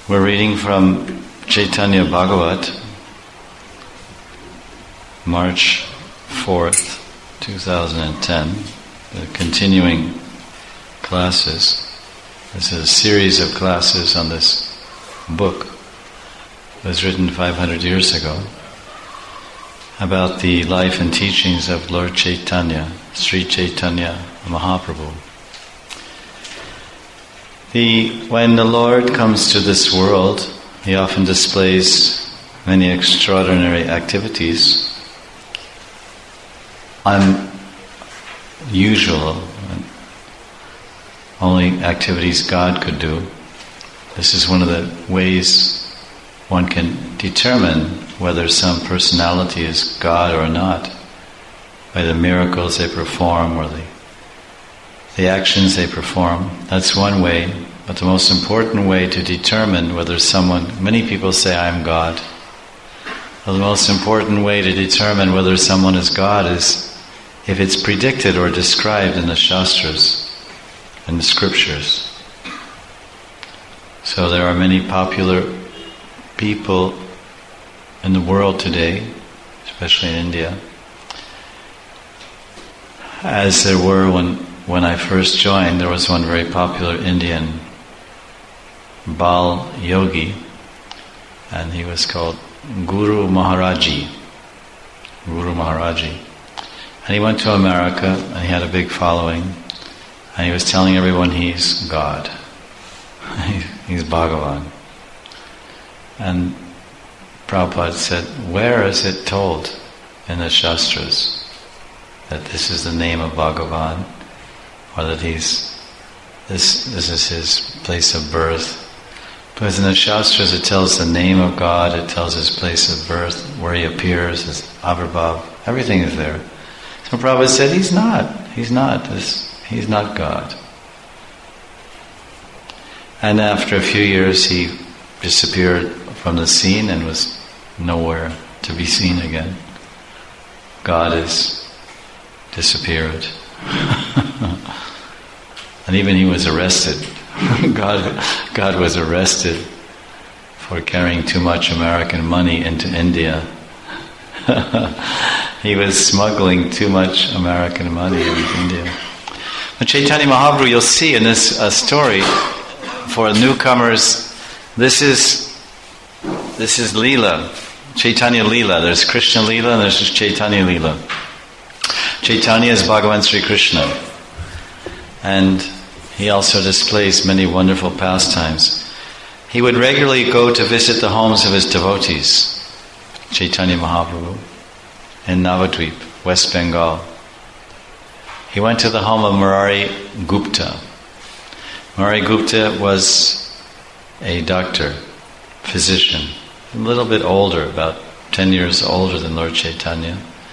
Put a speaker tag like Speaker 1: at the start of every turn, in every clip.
Speaker 1: We're reading from Chaitanya Bhagavat, March 4th, 2010, the continuing classes. This is a series of classes on this book. It was written 500 years ago about the life and teachings of Lord Chaitanya, Sri Chaitanya Mahaprabhu. When the Lord comes to this world, He often displays many extraordinary activities, unusual, only activities God could do. This is one of the ways one can determine whether some personality is God or not, by the miracles they perform or the actions they perform. That's one way, but the most important way to determine whether many people say, I'm God. Well, the most important way to determine whether someone is God is if it's predicted or described in the Shastras, in the Scriptures. So there are many popular people in the world today, especially in India, as there were when I first joined. There was one very popular Indian Bal Yogi, and he was called Guru Maharaji. And he went to America, and he had a big following, and he was telling everyone he's God. He's Bhagavan. And Prabhupada said, where is it told in the Shastras that this is the name of Bhagavan, or that this is his place of birth? Because in the Shastras it tells the name of God, it tells his place of birth, where he appears, his Avirbhav, everything is there. So Prabhupada said, he's not God. And after a few years he disappeared from the scene and was nowhere to be seen again. God is disappeared. And even he was arrested. God was arrested for carrying too much American money into India. He was smuggling too much American money into India. But Chaitanya Mahaprabhu, you'll see in this story, for newcomers, this is Leela, Chaitanya Leela. There's Krishna Leela and there's Chaitanya Leela. Chaitanya is Bhagavan Sri Krishna. And he also displays many wonderful pastimes. He would regularly go to visit the homes of his devotees, Chaitanya Mahaprabhu, in Navadvip, West Bengal. He went to the home of Murari Gupta. Murari Gupta was a doctor, physician, a little bit older, about 10 years older than Lord Chaitanya.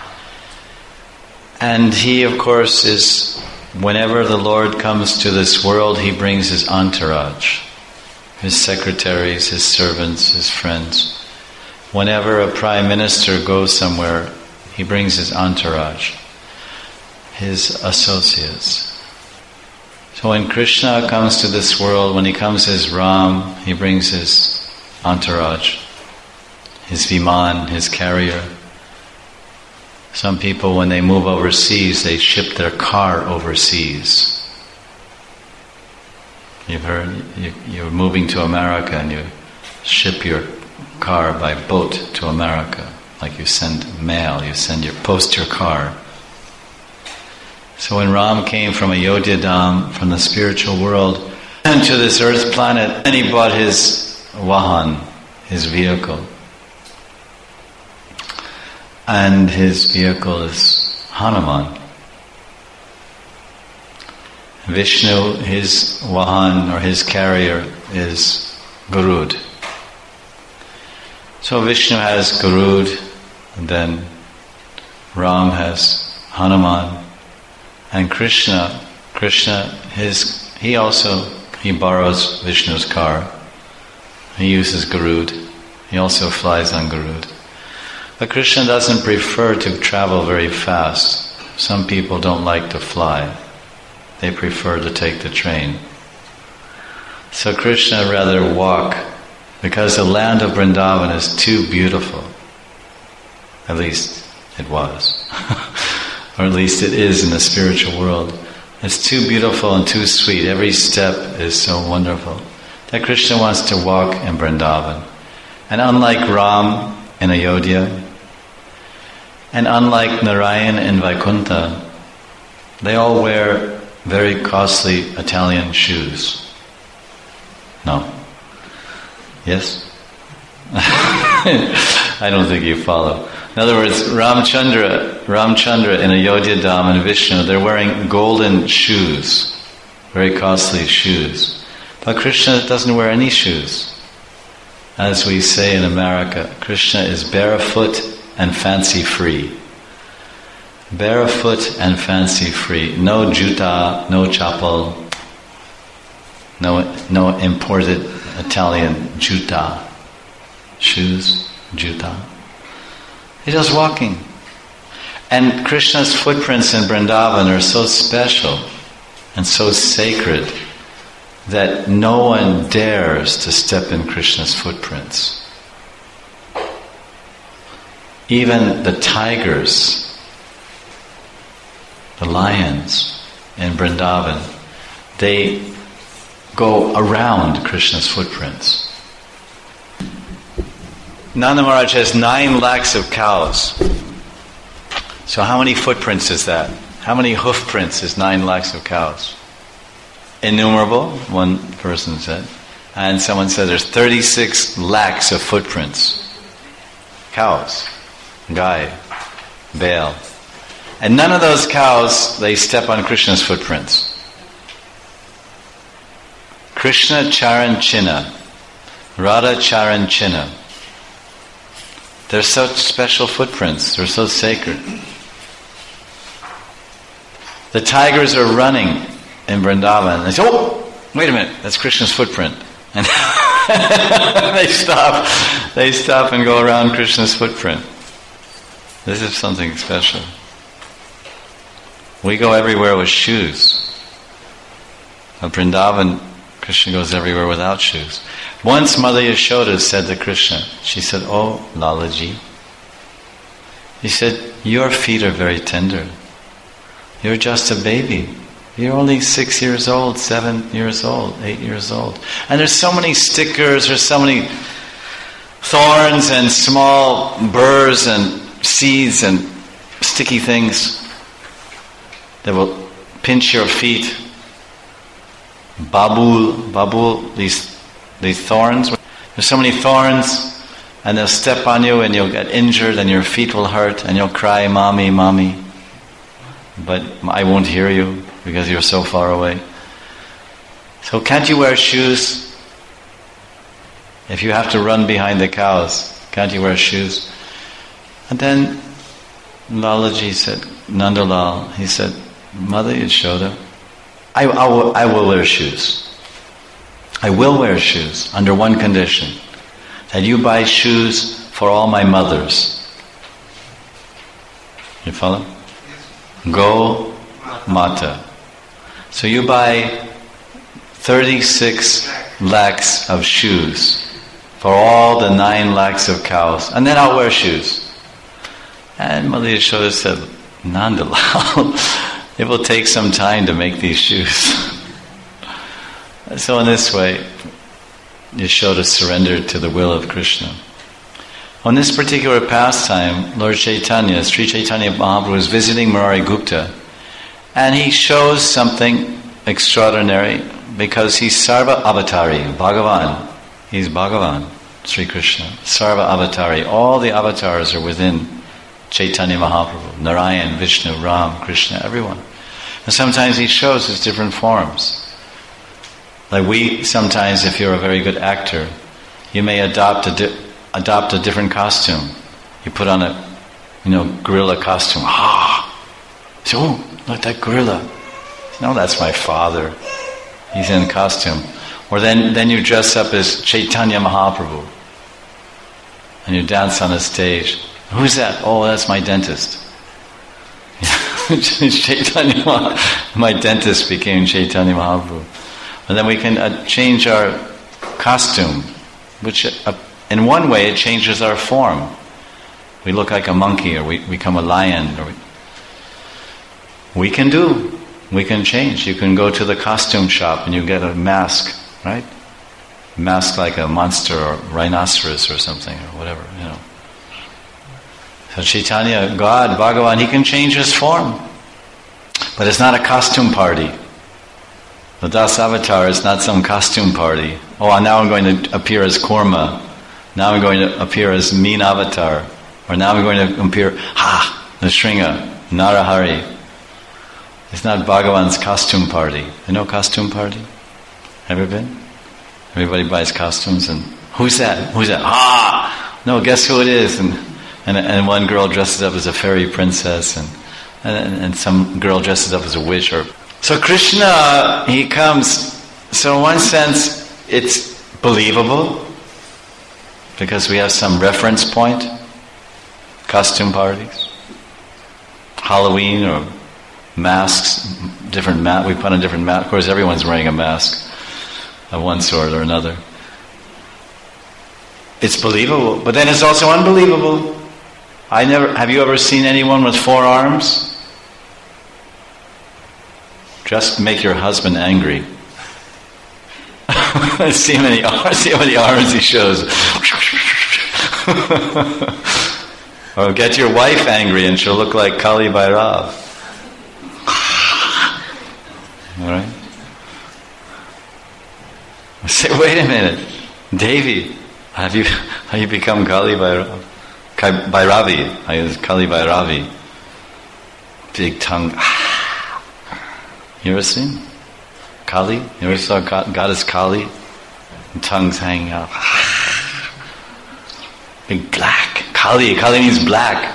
Speaker 1: And he, of course, whenever the Lord comes to this world, he brings his entourage, his secretaries, his servants, his friends. Whenever a prime minister goes somewhere, he brings his entourage, his associates. So when Krishna comes to this world, when he comes as Ram, he brings his entourage, his Viman, his carrier. Some people, when they move overseas, they ship their car overseas. You've heard, you're moving to America and you ship your car by boat to America. Like you send mail, post your car. So when Ram came from Ayodhya Dham, from the spiritual world, to this earth planet, and he bought his Vahan, his vehicle. And his vehicle is Hanuman. Vishnu, his Vahan or his carrier is Garud. So Vishnu has Garud, and then Ram has Hanuman. And Krishna, he borrows Vishnu's car. He uses Garud. He also flies on Garud. But Krishna doesn't prefer to travel very fast. Some people don't like to fly. They prefer to take the train. So Krishna rather walk Because the land of Vrindavan is too beautiful. At least it was. Or at least it is in the spiritual world. It's too beautiful and too sweet. Every step is so wonderful that Krishna wants to walk in Vrindavan. And unlike Ram in Ayodhya, and unlike Narayan in Vaikuntha, they all wear very costly Italian shoes. No? Yes? I don't think you follow. In other words, Ramchandra in Ayodhya Dham and Vishnu, they're wearing golden shoes, very costly shoes. But Krishna doesn't wear any shoes. As we say in America, Krishna is barefoot and fancy-free. Barefoot and fancy-free. No juta, no chapel, no imported Italian juta. Shoes, juta. He's just walking. And Krishna's footprints in Vrindavan are so special and so sacred that no one dares to step in Krishna's footprints. Even the tigers, the lions in Vrindavan, they go around Krishna's footprints. Nanda Maharaj has 9 lakhs of cows. So how many footprints is that? How many hoof prints is 9 lakhs of cows? Innumerable, one person said. And someone said there's 36 lakhs of footprints. Cows, Gai, Baal. And none of those cows, they step on Krishna's footprints. Krishna Charan Chinna, Radha Charan Chinna. They're such special footprints. They're so sacred. The tigers are running in Vrindavan. They say, oh, wait a minute, that's Krishna's footprint. And they stop and go around Krishna's footprint. This is something special. We go everywhere with shoes. At Vrindavan, Krishna goes everywhere without shoes. Once Mother Yashoda said to Krishna, she said, oh, Lalaji, he said, your feet are very tender. You're just a baby. You're only 6 years old, 7 years old, 8 years old. And there's so many stickers, there's so many thorns and small burrs and seeds and sticky things that will pinch your feet. Babul, these thorns. There's so many thorns, and they'll step on you and you'll get injured and your feet will hurt and you'll cry, Mommy, Mommy. But I won't hear you because you're so far away. So can't you wear shoes? If you have to run behind the cows, can't you wear shoes? And then Lalaji said, Nandalal, he said, Mother Yashoda, I will wear shoes. I will wear shoes under one condition, that you buy shoes for all my mothers. You follow? Go Mata. So you buy 36 lakhs of shoes for all the 9 lakhs of cows, and then I'll wear shoes. And Mother Yashoda said, Nandalal, it will take some time to make these shoes. So in this way, Yashoda surrendered to the will of Krishna. On this particular pastime, Lord Chaitanya, Sri Chaitanya Mahaprabhu, was visiting Murari Gupta, and he shows something extraordinary because he's Sarva Avatari, Bhagavan. He's Bhagavan, Sri Krishna, Sarva Avatari. All the avatars are within Chaitanya Mahaprabhu, Narayan, Vishnu, Ram, Krishna, everyone. And sometimes he shows his different forms. Like we sometimes, if you're a very good actor, you may adopt a different costume. You put on a, gorilla costume. So, oh, look, that gorilla. No, that's my father. He's in costume. Or then you dress up as Chaitanya Mahaprabhu. And you dance on a stage. Who's that? Oh, that's my dentist. Chaitanya Mahaprabhu. My dentist became Chaitanya Mahaprabhu. And then we can change our costume which in one way it changes our form. We look like a monkey, or we become a lion, or we can change. You can go to the costume shop and you get a mask, right? Mask like a monster or rhinoceros or something, or whatever, So Chaitanya, God, Bhagavan, he can change his form. But it's not a costume party. The Das Avatar is not some costume party. Oh, now I'm going to appear as Kurma. Now I'm going to appear as mean avatar. Or now I'm going to appear, Nrsinga, Narahari. It's not Bhagavan's costume party. You know costume party? Have you been? Everybody buys costumes and, who's that? Who's that? No, guess who it is? And one girl dresses up as a fairy princess and some girl dresses up as a witch. So Krishna, he comes, so in one sense it's believable because we have some reference point. Costume parties, Halloween, or masks, different we put on different masks. Of course, everyone's wearing a mask of one sort or another. It's believable, but then it's also unbelievable. Have you ever seen anyone with 4 arms? Just make your husband angry. see how many arms he shows. Or get your wife angry and she'll look like Kali Bhairav. Alright? Say, wait a minute. Devi, have you become Kali Bhairav? Bhairavi. I use Kali Bhairavi. Big tongue. You ever seen Kali? You ever saw Goddess Kali? And tongues hanging out. Big black. Kali means black.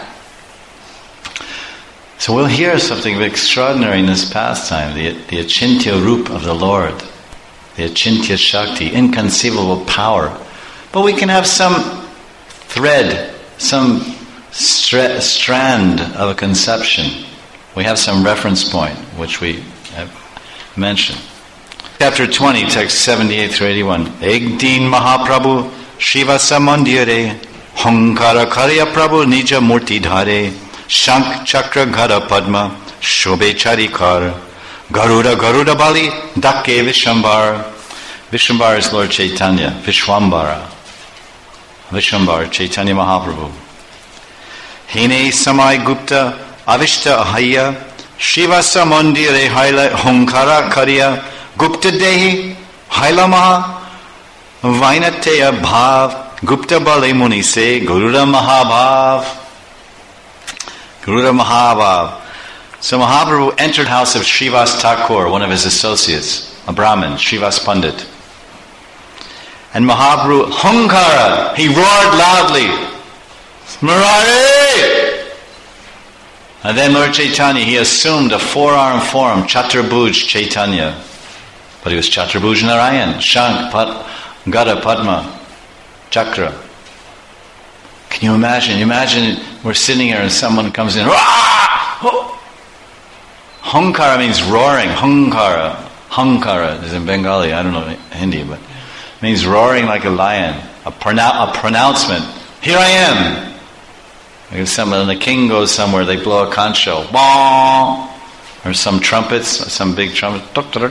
Speaker 1: So we'll hear something extraordinary in this pastime, the Achintya Roop of the Lord, the Achintya Shakti, inconceivable power. But we can have some thread, some strand of a conception. We have some reference point, which we have mentioned. Chapter 20, text 78 through 81. Ek din Mahaprabhu Shivasa Mandire Hankara Karya Prabhu Nija Murti Dhare Shank Chakra Gada Padma Shobhe Charikar Garuda Bali Dakke Vishwambar. Vishwambar is Lord Chaitanya. Vishwambar Chaitanya Mahaprabhu. Hine Samai Gupta Avishta Ahaya Shivasa Mandire Haila Hankara Karya Gupta Dehi Haila Maha Vainateya Bhav Gupta Bale Muni Se Garuda Mahabhav. Garuda Mahabhav. So Mahaprabhu entered the house of Srivas Thakur, one of his associates, a Brahmin, Srivas Pandit. And Mahaprabhu, Hankara, he roared loudly, Murari! And then Lord Chaitanya, he assumed a 4-arm form, Chaturbhuj Chaitanya. But he was Chaturbhuj Narayan, Shank, Gada, Padma, Chakra. Can you imagine? Imagine we're sitting here and someone comes in. Hankara means roaring. Hankara is in Bengali. I don't know Hindi, but it means roaring like a lion. A pronouncement. Here I am. Like when the king goes somewhere, they blow a conch shell. Or some trumpets, some big trumpet.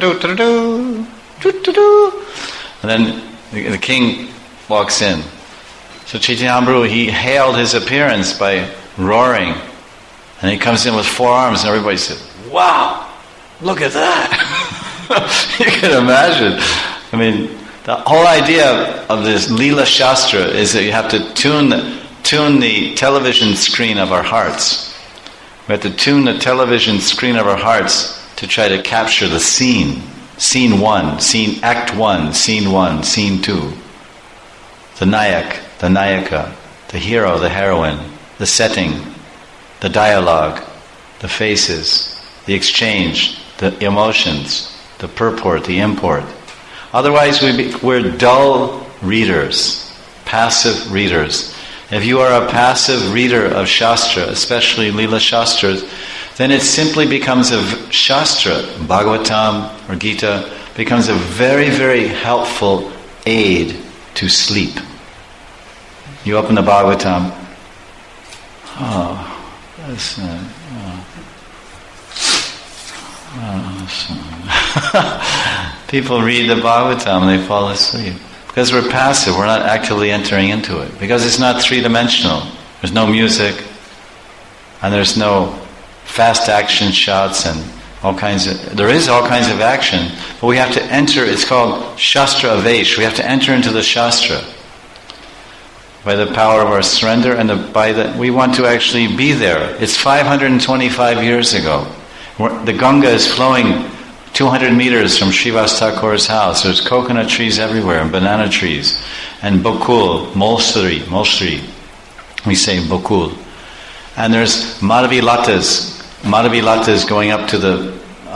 Speaker 1: And then the king walks in. So Chaitanya Mahaprabhu, he hailed his appearance by roaring. And he comes in with 4 arms and everybody said, wow, look at that. You can imagine. I mean, the whole idea of this Leela Shastra is that you have to tune the television screen of our hearts. We have to tune the television screen of our hearts to try to capture the scene. Scene 1, Act 1, Scene 1, Scene 2. The Nayak, the Nayaka, the hero, the heroine, the setting, the dialogue, the faces, the exchange, the emotions, the purport, the import. Otherwise we're dull readers, passive readers. If you are a passive reader of Shastra, especially Leela Shastras, then it simply becomes a Shastra, Bhagavatam or Gita, becomes a very, very helpful aid to sleep. You open the Bhagavatam, people read the Bhagavatam and they fall asleep. Because we're passive, we're not actively entering into it. Because it's not three-dimensional. There's no music, and there's no fast action shots and there is all kinds of action, but we have to enter, it's called Shastra Avesh. We have to enter into the Shastra by the power of our surrender and we want to actually be there. It's 525 years ago. The Ganga is flowing 200 meters from Srivas Thakur's house. There's coconut trees everywhere and banana trees and bokul, mulsri. We say bokul. And there's Madhavi Latas going up to the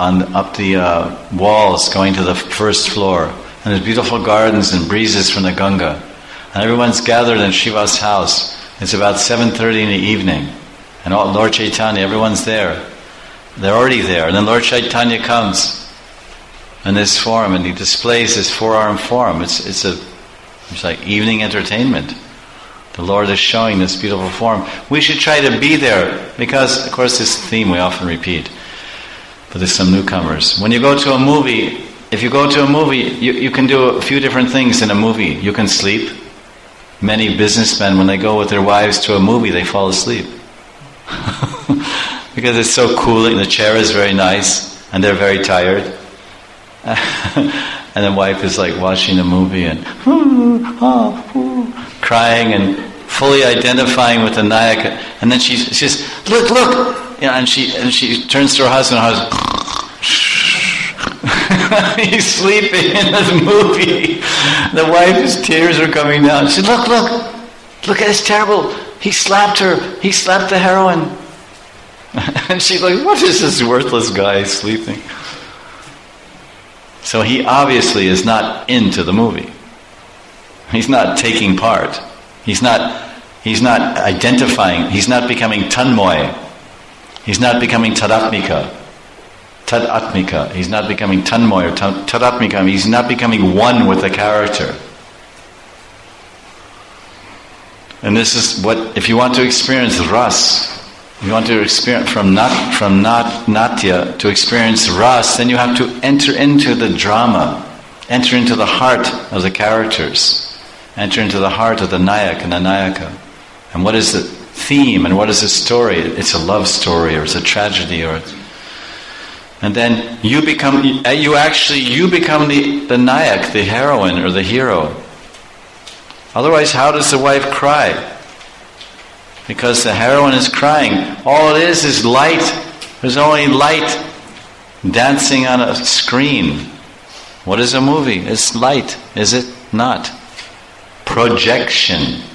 Speaker 1: walls, going to the first floor. And there's beautiful gardens and breezes from the Ganga. And everyone's gathered in Shiva's house. It's about 7:30 in the evening. And Lord Chaitanya, everyone's there. They're already there. And then Lord Chaitanya comes in this form and he displays his four-arm form. It's like evening entertainment. The Lord is showing this beautiful form. We should try to be there because, of course, this theme we often repeat. But there's some newcomers. When you go to a movie, if you go to a movie, you can do a few different things in a movie. You can sleep. Many businessmen, when they go with their wives to a movie, they fall asleep. Because it's so cooling. The chair is very nice, and they're very tired. And the wife is like watching the movie and crying and fully identifying with the Nayaka. And then she says, look! And she turns to her husband. He's sleeping in the movie. The wife's tears are coming down. She said, look, it's terrible. He slapped her. He slapped the heroine. And she's like, what is this worthless guy sleeping? So he obviously is not into the movie. He's not taking part. He's not identifying. He's not becoming tanmoy. He's not becoming tadatmika. He's not becoming tanmoy or tadatmika. He's not becoming one with the character. And this is what, if you want to experience ras, you want to experience from natya to experience ras, then you have to enter into the drama, enter into the heart of the characters, enter into the heart of the nayak and the nayaka. And what is the theme and what is the story? It's a love story or it's a tragedy and then you become the nayak, the heroine or the hero. Otherwise, how does the wife cry? Because the heroine is crying. All it is light. There's only light dancing on a screen. What is a movie? It's light, is it not? Projection.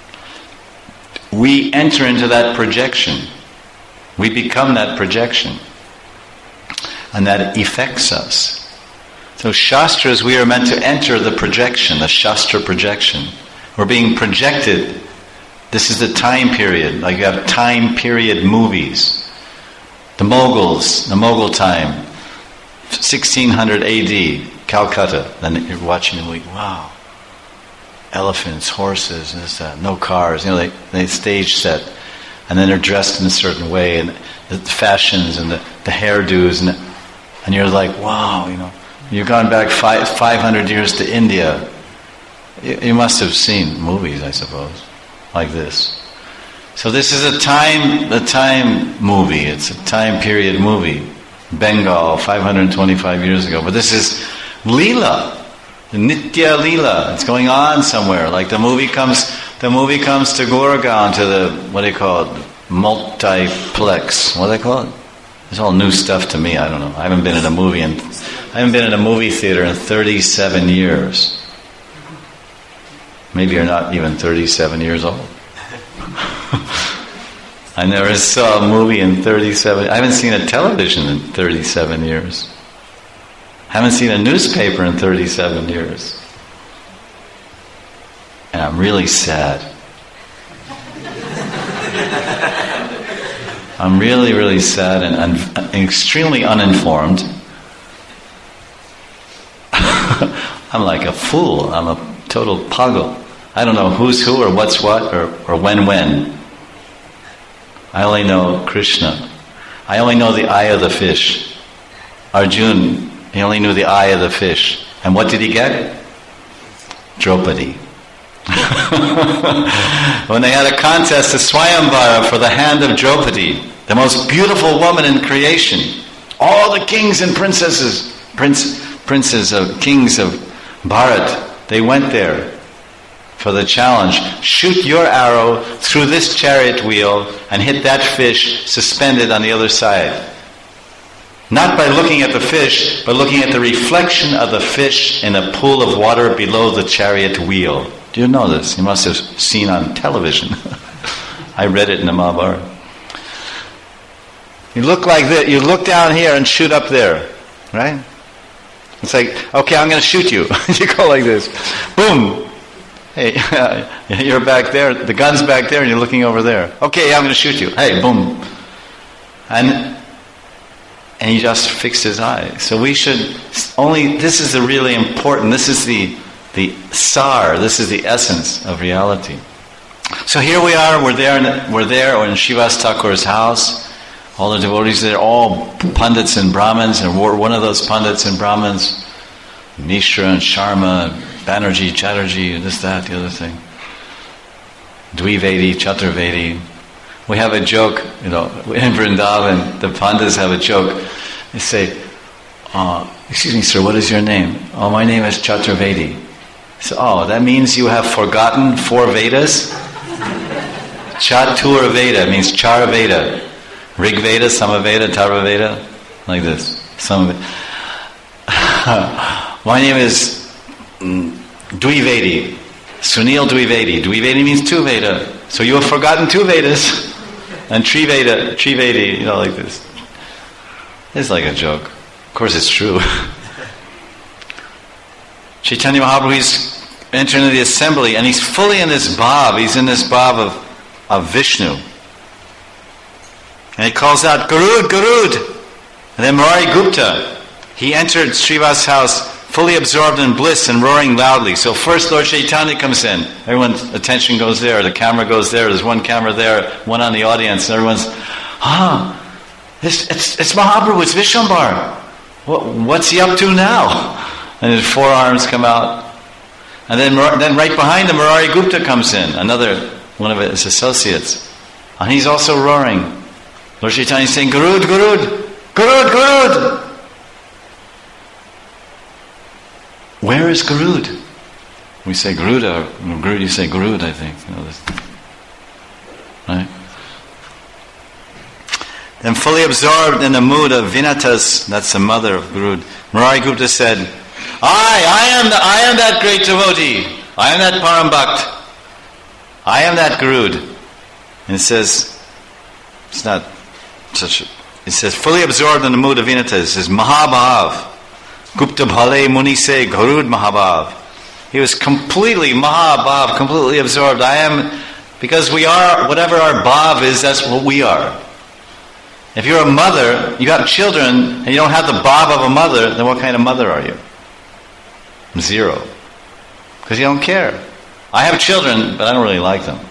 Speaker 1: We enter into that projection. We become that projection. And that affects us. So Shastras, we are meant to enter the projection, the Shastra projection. We're being projected. This is the time period. Like you have time period movies. The Mughal time, 1600 AD, Calcutta. Then you're watching the movie. Wow. Elephants, horses, and this, that. No cars. They stage set. And then they're dressed in a certain way. And the fashions and the hairdos. And you're like, wow, You've gone back 500 years to India. You must have seen movies, I suppose, like this. So this is a time movie. It's a time period movie. Bengal, 525 years ago. But this is Leela, Nitya Leela. It's going on somewhere. Like the movie comes to Goregaon, to the, what do you call it, multiplex. What do they call it? It's all new stuff to me. I don't know. I haven't been in a movie theater in 37 years. Maybe you're not even 37 years old. I never saw a movie in 37. I haven't seen a television in 37 years. I haven't seen a newspaper in 37 years. And I'm really sad. I'm really, really sad and extremely uninformed. I'm like a fool. I'm a total pagal. I don't know who's who or what's what or when. I only know Krishna. I only know the eye of the fish. Arjuna, he only knew the eye of the fish. And what did he get? Draupadi. When they had a contest, a Swayamvara for the hand of Draupadi, the most beautiful woman in creation. All the kings and princesses, princes of kings of Bharat, they went there for the challenge. Shoot your arrow through this chariot wheel and hit that fish suspended on the other side. Not by looking at the fish, but looking at the reflection of the fish in a pool of water below the chariot wheel. Do you know this? You must have seen on television. I read it in the Mahabharata. You look like this. You look down here and shoot up there. Right? It's like, okay, I'm going to shoot you. You go like this. Boom. Hey, you're back there. The gun's back there and you're looking over there. Okay, I'm going to shoot you. Hey, boom. And he just fixed his eye. So we should this is the really important, this is the sar, this is the essence of reality. So here we are, we're there in Srivas Thakur's house. All the devotees there, all Pandits and Brahmins, and we're one of those Pandits and Brahmins, Mishra and Sharma, Banerjee, Chatterjee, this, that, the other thing. Dvivedi, Chaturvedi. We have a joke, in Vrindavan, the Pandits have a joke. They say, excuse me, sir, what is your name? Oh, my name is Chaturvedi. So, that means you have forgotten 4 Vedas? Chatur Veda means Char Veda. Rig Veda, Samaveda, Tarva Veda, like this. My name is Dvivedi, Sunil Dvivedi. Dvivedi means 2 Veda. So you have forgotten 2 Vedas. And Trivedi, like this. It's like a joke. Of course it's true. Chaitanya Mahaprabhu, he's entering the assembly and he's fully in this bhav. He's in this bhav of Vishnu. And he calls out, Garud, Garud! And then Murari Gupta, he entered Srivas' house fully absorbed in bliss and roaring loudly. So first Lord Chaitanya comes in. Everyone's attention goes there. The camera goes there. There's one camera there, one on the audience. And everyone's, it's Mahaprabhu, it's Vishwambar. What's he up to now? And his 4 arms come out. And then right behind him, Murari Gupta comes in, another one of his associates. And he's also roaring. Lord Chaitanya is saying, Garud, Garud, Garud, Garud. Where is Garud? We say Garuda, you say Garud, I think. Right? Then fully absorbed in the mood of Vinatas, that's the mother of Garud, Murari Gupta said, I am that great devotee. I am that Parambhakt. I am that Garud. And it says, it says, fully absorbed in the mood of Vinatas, it says, Mahabhav. Gupta Bhale Muni Se Garud Mahabhav. He was completely Mahabhav, completely absorbed. I am, because we are, whatever our bhav is, that's what we are. If you're a mother, you have children, and you don't have the bhav of a mother, then what kind of mother are you? 0. Because you don't care. I have children, but I don't really like them.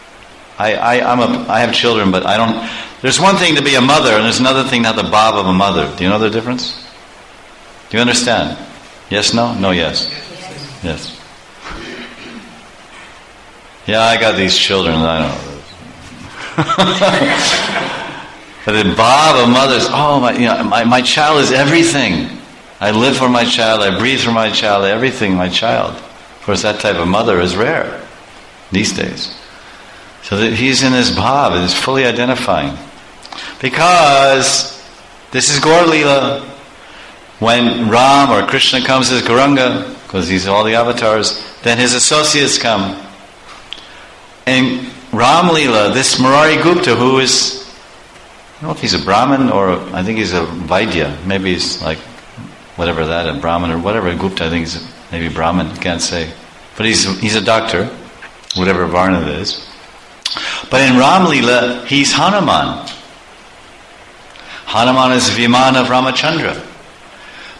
Speaker 1: I have children, but I don't. There's one thing to be a mother, and there's another thing to have the bhav of a mother. Do you know the difference? Do you understand? Yes, no? No, yes. Yes. Yeah, I got these children, I don't know. But the bhav of mothers, my child is everything. I live for my child, I breathe for my child, everything, my child. Of course, that type of mother is rare these days. So that he's in his bhav, he's fully identifying. Because this is Gaur Leela. When Ram or Krishna comes as Gauranga, because these are all the avatars, then his associates come. And Ram Leela, this Murari Gupta, who is, I don't know if he's a Brahmin or I think he's a Vaidya. Maybe he's like whatever that, a Brahmin or whatever. Gupta, I think he's maybe Brahmin, can't say. But he's a doctor, whatever Varna it is. But in Ram Leela, he's Hanuman. Hanuman is Vimana of Ramachandra.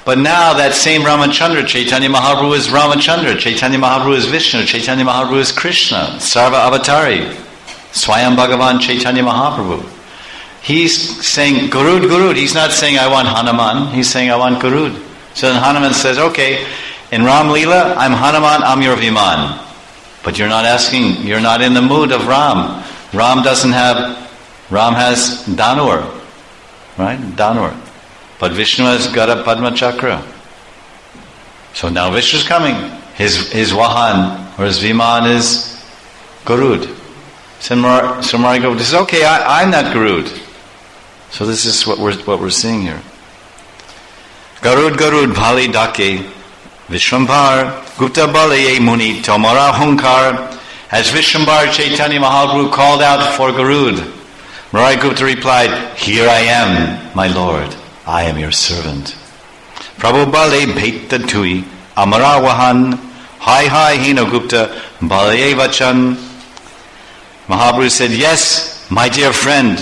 Speaker 1: But now that same Ramachandra, Chaitanya Mahaprabhu is Ramachandra, Chaitanya Mahaprabhu is Vishnu, Chaitanya Mahaprabhu is Krishna, Sarva Avatari, Swayam Bhagavan Chaitanya Mahaprabhu. He's saying Garud, Garud. He's not saying I want Hanuman, he's saying I want Garud. So then Hanuman says, okay, in Ram Leela, I'm Hanuman, I'm your Viman. But you're not asking, you're not in the mood of Ram. Ram has Danur, right? Danur. But Vishnu has got a Padma Chakra. So now Vishnu's coming. His Vahan, or his Viman is Garud. So Murari Gopta says, okay, I'm not Garud. So this is what we're seeing here. Garud Garud Bhali Dake Vishwambar Gupta Balaye Muni Tomara Hunkar. As Vishwambar Chaitanya Mahaprabhu called out for Garud, Murari Gupta replied, here I am, my Lord. I am your servant. Prabhu Bale Bhaita Tui Amara Vahan Hai Hino Gupta Balaye Vachan. Mahaprabhu said, yes, my dear friend.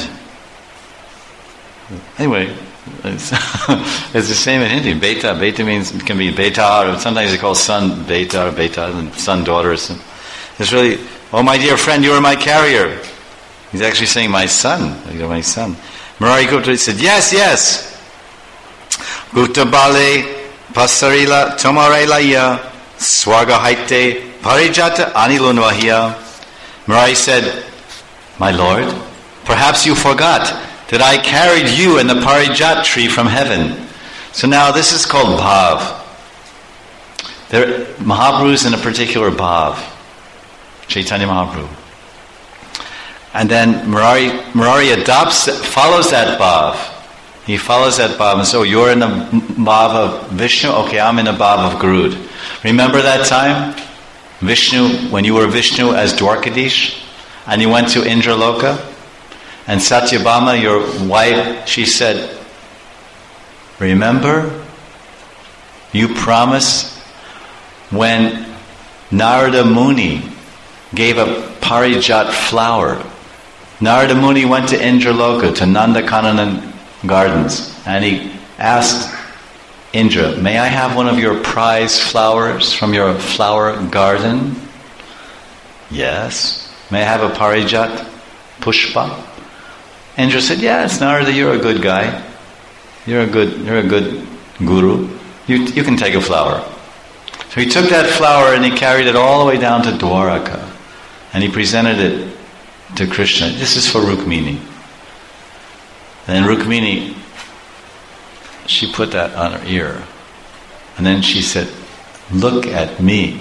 Speaker 1: Anyway, it's the same in Hindi. Beta means, it can be beta, or sometimes they call son beta or beta, and son daughter. It's really, oh my dear friend, you are my carrier. He's actually saying my son. You're my son. Murari Gupta said, yes. Gupta Bale Pasarila Tomarelaya Swaga Haite Parijata Anilunvahia. Murari said, my Lord, perhaps you forgot that I carried you in the Parijat tree from heaven. So now this is called Bhav. Mahaprabhu is in a particular Bhav. Chaitanya Mahaprabhu. And then Murari follows that Bhav. He follows that Bhav and says, oh, you're in the Bhav of Vishnu? Okay, I'm in the Bhav of Garud. Remember that time? Vishnu, when you were Vishnu as Dwarkadish, and you went to Indraloka, and Satyabhama, your wife, she said, remember, you promised when Narada Muni gave a Parijat flower. Narada Muni went to Indraloka, to Nandakanan Gardens, and he asked Indra, may I have one of your prize flowers from your flower garden? Yes. May I have a Parijat Pushpa? Indra said, yes, Narada, you're a good guy. You're a good guru. You can take a flower. So he took that flower and he carried it all the way down to Dwaraka. And he presented it to Krishna. This is for Rukmini. And then Rukmini, she put that on her ear. And then she said, look at me.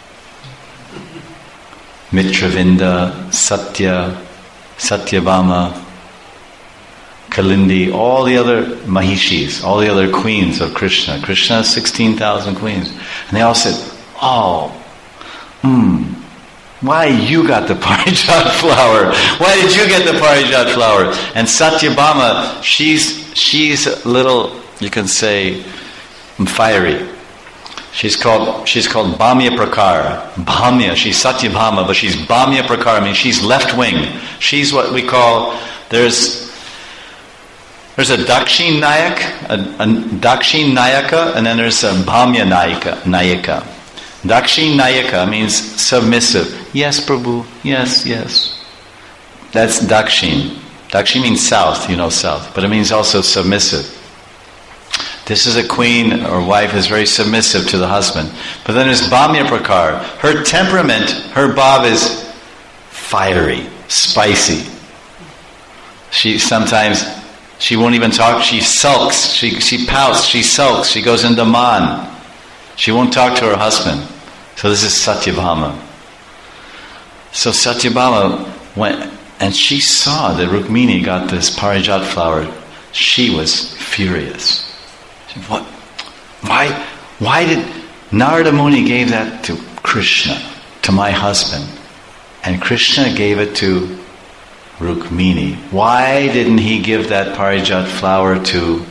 Speaker 1: Mitravinda, Satyabhama, Kalindi, all the other Mahishis, all the other queens of Krishna. Krishna has 16,000 queens. And they all said, why you got the Parijat flower? Why did you get the Parijat flower? And Satyabhama, she's a little, you can say, fiery. She's called Bhamya Prakara. Bhamya, she's Satyabhama, but she's Bhamya Prakara, I mean she's left wing. She's what we call, there's a Dakshin Nayak, a Dakshin Nayaka, and then there's a Bhamya Nayaka. Dakshin Nayaka means submissive. Yes, Prabhu. Yes. That's Dakshin. Dakshin means south, south. But it means also submissive. This is a queen or wife is very submissive to the husband. But then there's Bhamya Prakar. Her temperament, her bhav is fiery, spicy. She won't even talk. She sulks. She pouts. She sulks. She goes into man. She won't talk to her husband. So this is Satyabhama. So Satyabhama went, and she saw that Rukmini got this Parijat flower. She was furious. She said, what? Why did Narada Muni gave that to Krishna, to my husband, and Krishna gave it to Rukmini? Why didn't he give that Parijat flower to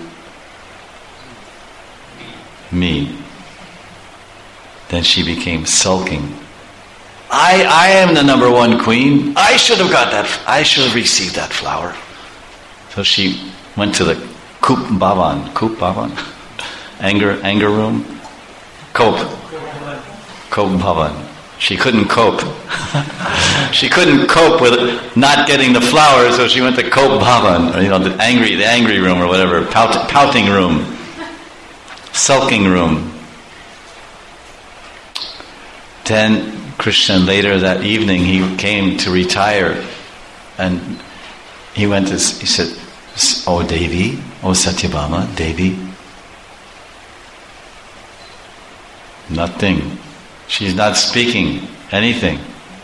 Speaker 1: me? Then she became sulking. I am the number one queen. I should have got that. I should have received that flower. So she went to the Kup Bhavan, Anger room? Cope Bhavan. She couldn't cope. She couldn't cope with not getting the flowers, so she went to Cope Bhavan, or the angry room or whatever, pouting room, sulking room. Then Krishna, later that evening, he came to retire, and he said, "Oh Devi, oh Satyabhama, Devi." Nothing. She's not speaking anything.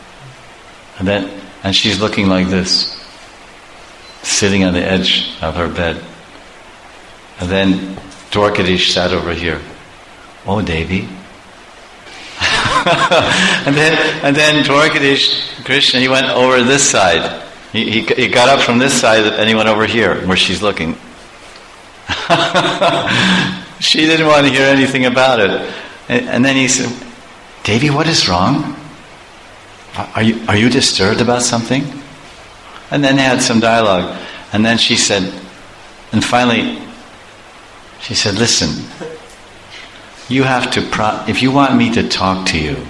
Speaker 1: And she's looking like this, sitting on the edge of her bed. And then Dwarkadish sat over here. "Oh Devi." and then Dwarkadish, Krishna, he went over this side. He got up from this side and he went over here where she's looking. She didn't want to hear anything about it. And then he said, "Devi, what is wrong? Are you disturbed about something?" And then they had some dialogue. And then she said, and finally, she said, "Listen, you have to, if you want me to talk to you,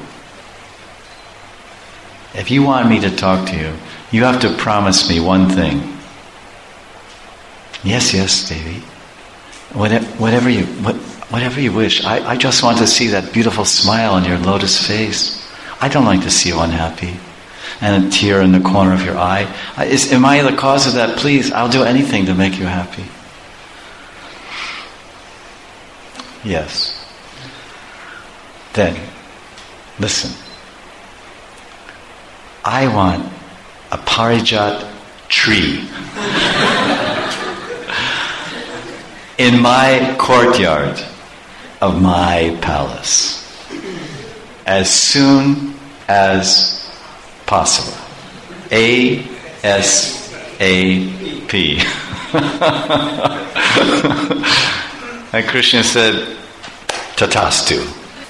Speaker 1: you have to promise me one thing." "Yes, Devi. Whatever you wish. I just want to see that beautiful smile on your lotus face. I don't like to see you unhappy. And a tear in the corner of your eye. Am I the cause of that? Please, I'll do anything to make you happy." "Yes." "Then, listen. I want a Parijat tree in my courtyard of my palace as soon as possible. ASAP." And Krishna said, "Tatastu."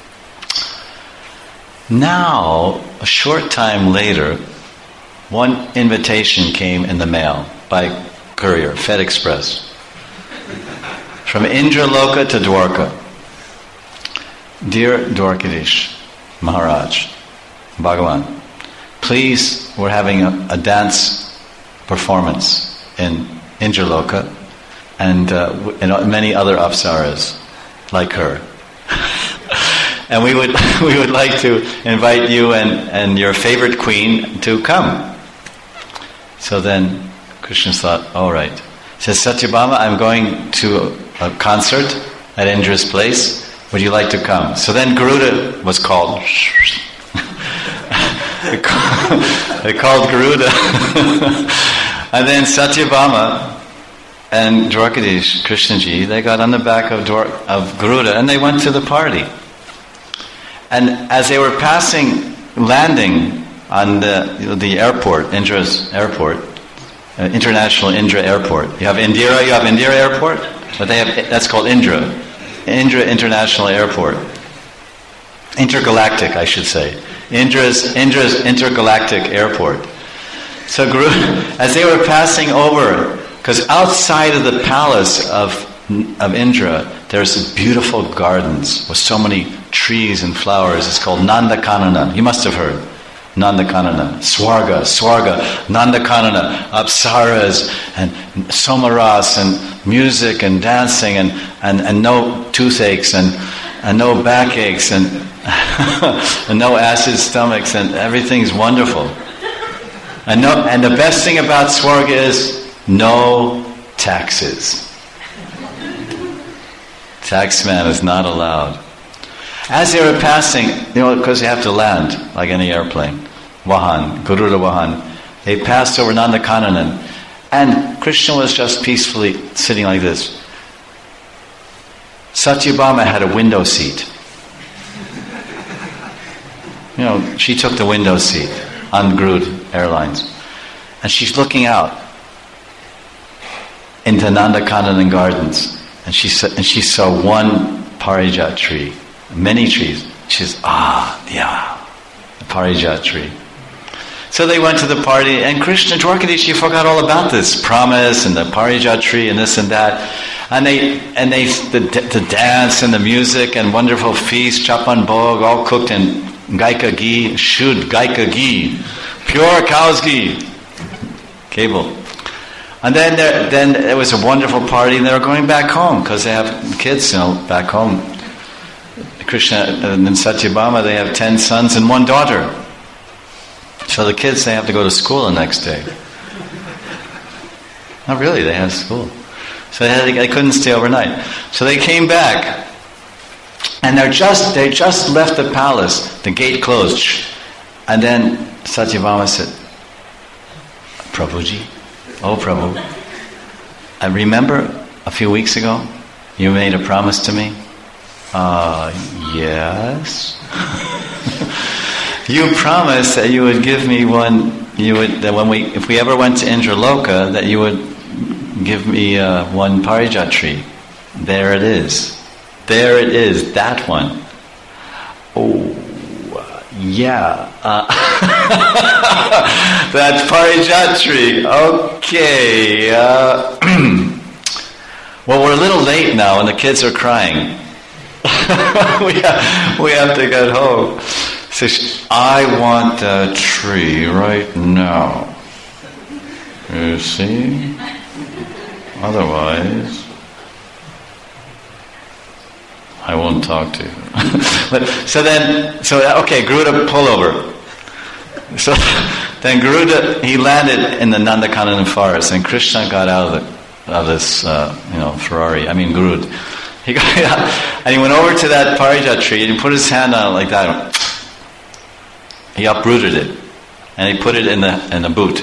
Speaker 1: Now, a short time later, one invitation came in the mail by courier, Fed Express, from Indraloka to Dwarka. "Dear Dwarkadish Maharaj, Bhagavan, please, we're having a dance performance in Indraloka and many other apsaras like her. And we would like to invite you and your favorite queen to come." So then Krishna thought, all right. He says, "Satyabhama, I'm going to a concert at Indra's place. Would you like to come?" So then Garuda was called. They called Garuda. And then Satyabhama and Dwarkadish, Krishnaji, they got on the back of Garuda and they went to the party. And as they were landing on the airport, Indra's airport, International Indra Airport. You have Indira Airport, but that's called Indra International Airport. Intergalactic, I should say. Indra's intergalactic airport. So as they were passing over, because outside of the palace of Indra, there's beautiful gardens with so many trees and flowers. It's called Nandakanana. You must have heard. Nandakanana. Swarga, Nandakanana. Apsaras and somaras and music and dancing and no toothaches and no backaches and, and no acid stomachs and everything's wonderful. And the best thing about Swarga is no taxes. Taxman is not allowed. As they were passing, because they have to land like any airplane, Vahan, Garuda Vahan, they passed over Nandakananan, and Krishna was just peacefully sitting like this. Satyabhama had a window seat. She took the window seat on Garuda Airlines, and she's looking out into Nandakananan Gardens, and she saw one Parijat tree. Many trees. She says, the Parijat tree. So they went to the party, and Krishna Dwarkadish, he forgot all about this promise and the Parijat tree and this and that. And the dance and the music and wonderful feast, chapan bhog, all cooked in gaika ghee, shuddh gaika ghee, pure cow's ghee, cable. And then there was a wonderful party, and they were going back home because they have kids, back home. Krishna and Satyabhama, they have 10 sons and 1 daughter. So the kids, they have to go to school the next day. Not really, they had school. So they couldn't stay overnight. So they came back, and they just left the palace. The gate closed, and then Satyabhama said, "Prabhuji, oh Prabhu, I remember a few weeks ago you made a promise to me." Yes. You promised that you would give me one. If we ever went to Indraloka, that you would give me one parijat tree. There it is. There it is. That one. Oh, yeah. That parijat tree. Okay. Well, we're a little late now, and the kids are crying. we have to get home. So I want a tree right now. You see? Otherwise, I won't talk to you. Okay, Garuda, pull over. So then Garuda, he landed in the Nandakanan forest, and Krishna got out of this, Ferrari. Garuda. He got out, and he went over to that parijat tree, and he put his hand on it like that. He uprooted it, and he put it in the boot.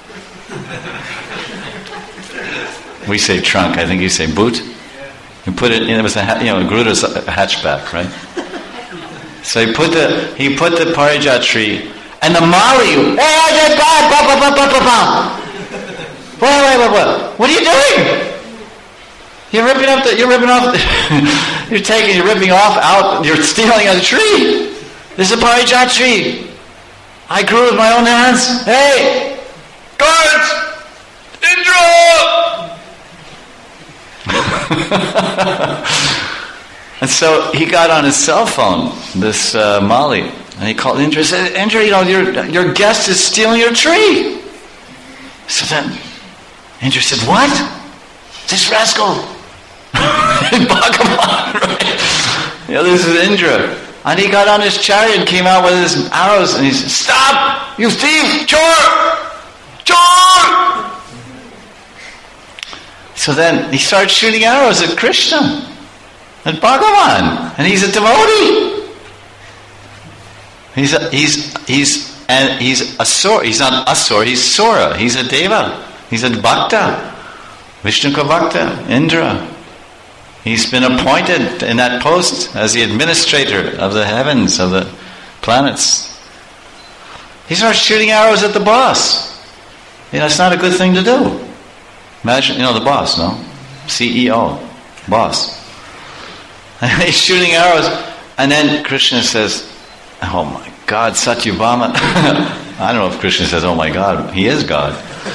Speaker 1: We say trunk. I think you say boot. He put it in. It was Garuda's a hatchback, right? So he put the parijat tree, and the Mali. What are you doing? You're ripping off. You're stealing a tree. This is a parijat tree. I grew with my own hands. Hey, guards! Indra! And so he got on his cell phone, this Mali, and he called Indra and said, "Indra, your guest is stealing your tree." So then Indra said, "What? This rascal?" In Bhagavan, right? This is Indra. And he got on his chariot and came out with his arrows, and he said, "Stop! You thief! Chor! Chor!" So then he started shooting arrows at Krishna and Bhagavan, and he's a devotee. He's a Sura. He's not Asura. He's Sura. He's a Deva. He's a Bhakta. Vishnuka Bhakta, Indra. He's been appointed in that post as the administrator of the heavens, of the planets. He starts shooting arrows at the boss. It's not a good thing to do. Imagine, the boss, no? CEO, boss. And he's shooting arrows, and then Krishna says, "Oh my God, Satyabhama." I don't know if Krishna says, "Oh my God," he is God.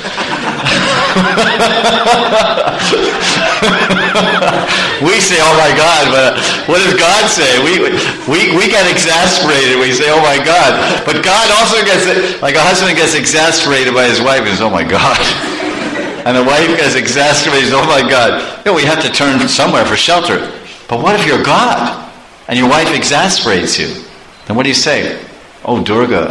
Speaker 1: We say, "Oh my God," but what does God say? We get exasperated. We say, "Oh my God," but God also gets, like a husband gets exasperated by his wife. He says, "Oh my God," and the wife gets exasperated. "Oh my God." We have to turn somewhere for shelter. But what if you're God and your wife exasperates you? Then what do you say? "Oh, Durga."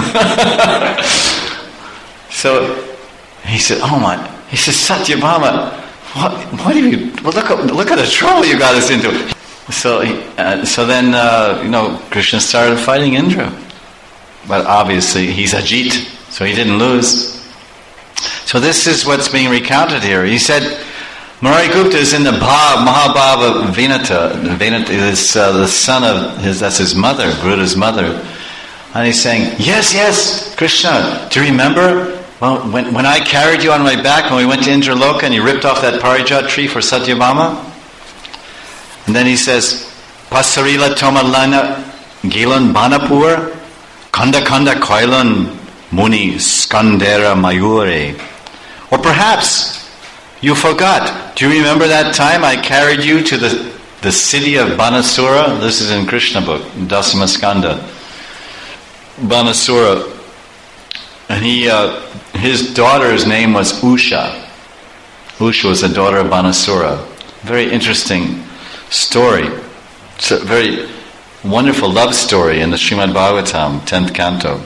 Speaker 1: So he said, "Oh my," he says, "Satyabhama, what have you? Well, look at the trouble you got us into." So then Krishna started fighting Indra, but obviously he's Ajit, so he didn't lose. So this is what's being recounted here. He said, Murari Gupta is in the Mahabhava Vinata. Vinata is the son of that's his mother, Garuda's mother. And he's saying, yes, Krishna, do you remember? Well, when I carried you on my back, when we went to Indraloka and you ripped off that parijat tree for Satyabhama? And then he says, Pasarila Tomalana Gilan Banapur Kanda Koilan Muni Skandera Mayure. Or perhaps You forgot. Do you remember that time I carried you to the city of Banasura? This is in Krishna book, Dasamaskanda. Banasura. And his daughter's name was Usha. Usha was the daughter of Banasura. Very interesting story. It's a very wonderful love story in the Srimad Bhagavatam, 10th canto.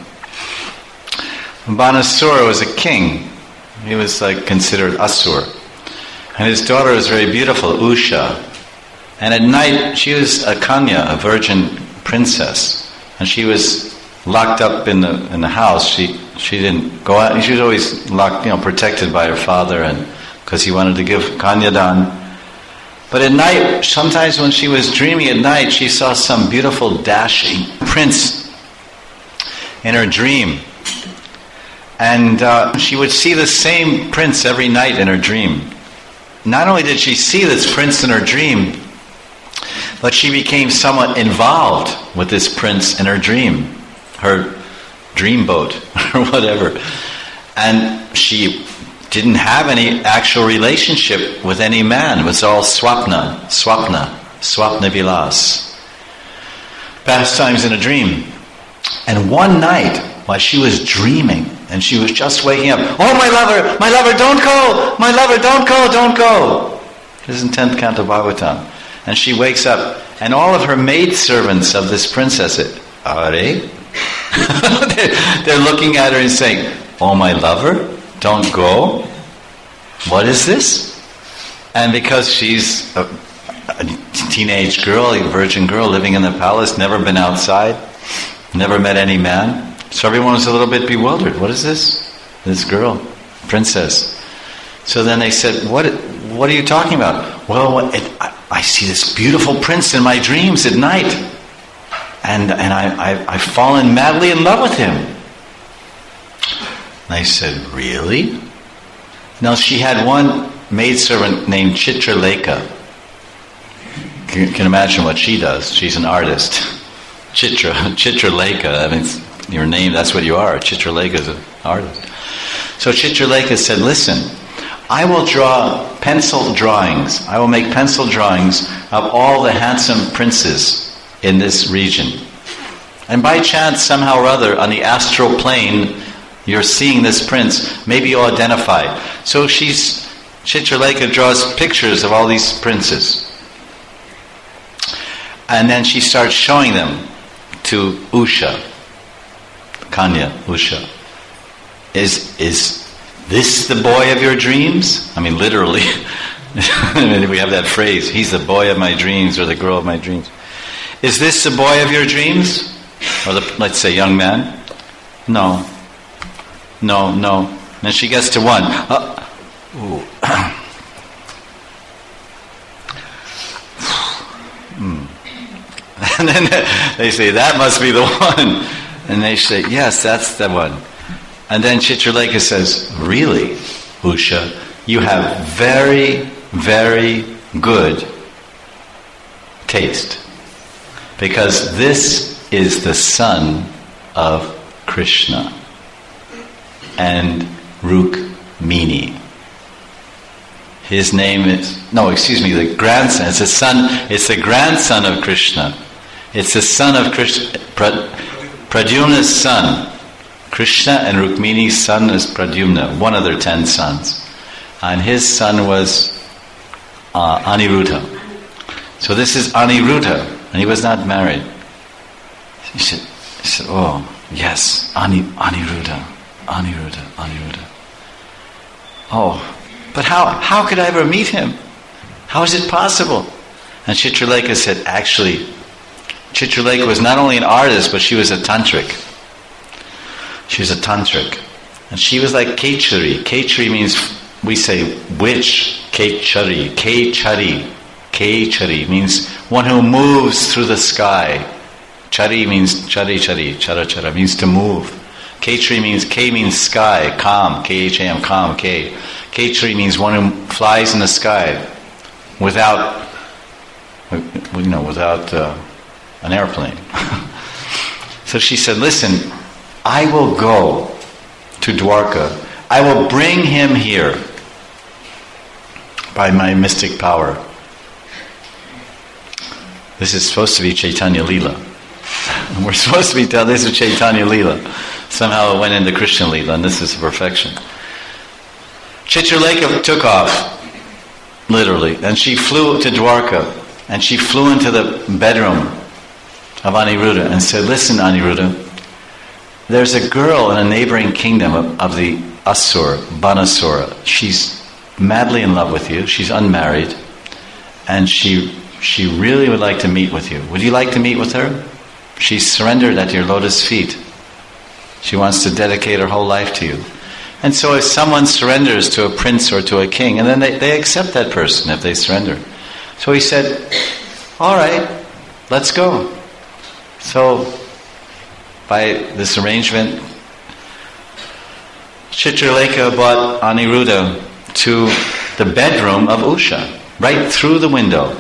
Speaker 1: Banasura was a king. He was considered Asur. And his daughter was very beautiful, Usha. And at night, she was a Kanya, a virgin princess. And she was locked up in the house. She didn't go out. She was always locked, protected by her father, and because he wanted to give Kanyadan. But at night, sometimes when she was dreaming at night, she saw some beautiful dashing prince in her dream. And she would see the same prince every night in her dream. Not only did she see this prince in her dream, but she became somewhat involved with this prince in her dream, her dream boat or whatever. And she didn't have any actual relationship with any man. It was all swapna vilas. Pastimes in a dream. And one night, while she was dreaming, and she was just waking up, "Oh, my lover, don't go! My lover, don't go!" This is in 10th canto Bhagavatam. And she wakes up, and all of her maidservants of this princess, Are? They're looking at her and saying, "Oh, my lover, don't go. What is this?" And because she's a teenage girl, a virgin girl living in the palace, never been outside, never met any man, so everyone was a little bit bewildered. What is this? This girl, princess. So then they said, What are you talking about? Well, I see this beautiful prince in my dreams at night, and I've fallen madly in love with him. And I said, really? Now she had one maidservant named Chitralekha. You can imagine what she does. She's an artist. Chitralekha, I mean, your name, that's what you are. Chitralekha is an artist. So Chitralekha said, listen, I will draw pencil drawings. I will make pencil drawings of all the handsome princes in this region. And by chance, somehow or other, on the astral plane, you're seeing this prince, maybe you'll identify. So Chitralekha draws pictures of all these princes. And then she starts showing them to Usha, Kanya, Usha. Is this the boy of your dreams? I mean, literally. We have that phrase, he's the boy of my dreams, or the girl of my dreams. Is this the boy of your dreams? Or let's say, young man? No. And she gets to one. And then they say, that must be the one. And they say, yes, that's the one. And then Chitralekha says, really, Usha, you have very, very good taste. Because this is the son of Krishna and Rukmini. His name is, the grandson. It's the grandson of Krishna. It's the son of Krishna, Pradyumna's son. Krishna and Rukmini's son is Pradyumna, one of their 10 sons. And his son was Aniruddha. So this is Aniruddha, and he was not married. He said, oh, yes, Aniruddha. Oh, but how could I ever meet him? How is it possible? And Chitralekha said, actually, Chitralekha was not only an artist, but she was a tantric. She was a tantric. And she was like Kechari. Kechari means, we say, witch. Kechari. Kechari means one who moves through the sky. Chari means chara means to move. Kechari means, K means sky, calm, K-H-A-M, calm, K. Kechari means one who flies in the sky without an airplane. So she said, listen, I will go to Dwarka. I will bring him here. by my mystic power. This is supposed to be Chaitanya Leela. We're supposed to be telling this is Chaitanya Leela. Somehow it went into Krishna Leela, and this is perfection. Chitralekha took off, literally, and she flew to Dwarka, and she flew into the bedroom of Aniruddha and said, "Listen, Aniruddha, there's a girl in a neighboring kingdom of the Asura, Banasura. She's madly in love with you. She's unmarried, and she really would like to meet with you. Would you like to meet with her? She's surrendered at your lotus feet. She wants to dedicate her whole life to you." And so if someone surrenders to a prince or to a king, and then they accept that person if they surrender. So he said, "All right, let's go." So by this arrangement, Chitralekha brought Aniruddha to the bedroom of Usha, right through the window.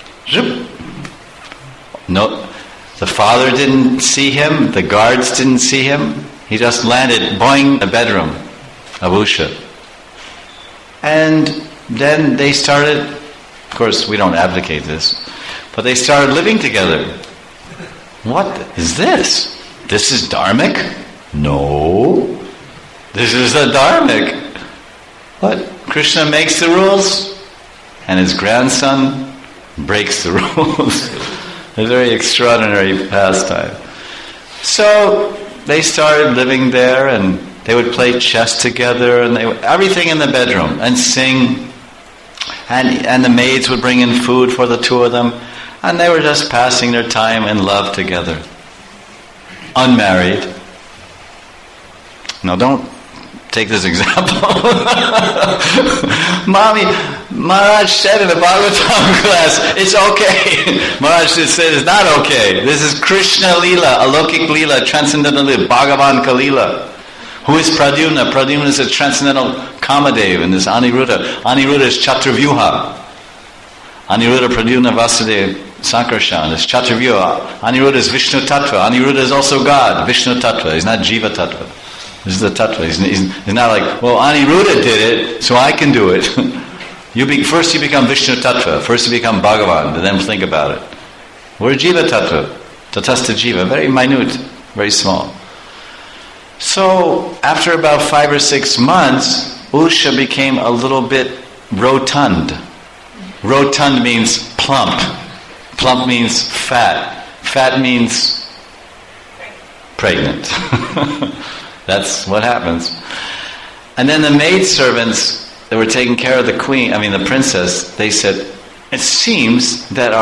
Speaker 1: No, the father didn't see him, the guards didn't see him. He just landed, boing, the bedroom of Usha. And then they started, of course we don't advocate this, but they started living together. What is this? This is dharmic? No. This is a dharmic. What? Krishna makes the rules, and his grandson breaks the rules. A very extraordinary pastime. So they started living there, and they would play chess together, and everything in the bedroom, and sing. And the maids would bring in food for the two of them, and they were just passing their time in love together. Unmarried. Now don't take this example. Mommy, Maharaj said in the Bhagavatam class, it's okay. Maharaj said it's not okay. This is Krishna Leela, Alokik Leela, Transcendental Leela, Bhagavan Kalila. Who is Pradyumna? Pradyumna is a transcendental Kamadev, and this Aniruddha. Aniruddha is Chaturvyuha. Aniruddha, Pradyumna, Vasudeva, Sankarshan. It's Chaturvyuha. Aniruddha is Vishnu Tattva. Aniruddha is also God, Vishnu Tattva. He's not Jiva Tattva. This is the Tattva. He's not like, well, Aniruddha did it, so I can do it. First you become Vishnu Tattva. First you become Bhagavan, and then think about it. We're Jiva Tattva. Tatastha Jiva. Very minute, very small. So, after about 5 or 6 months, Usha became a little bit rotund. Rotund means plump. Plump means fat. Fat means pregnant. That's what happens. And then the maidservants that were taking care of the princess, they said, "It seems that